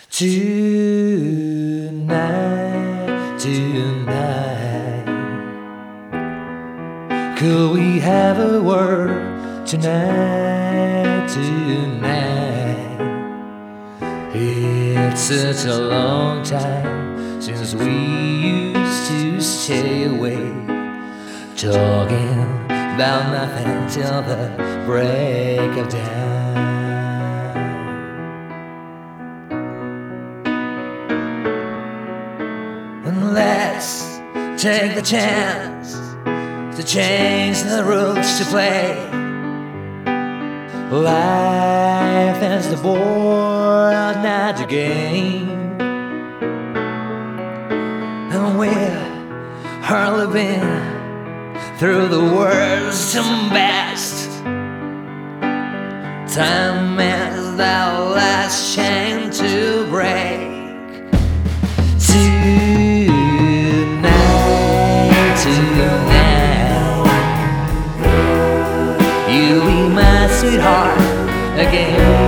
Tonight, tonight, could we have a word tonight, tonight? It's such a long time since we used to stay awake, talking about nothing till the break of dawn. And let's take the chance to change the rules to play. Life is the board, not the game. And we're living through the worst and best. Time is the last chain to break. Tonight, tonight, you'll be my sweetheart again.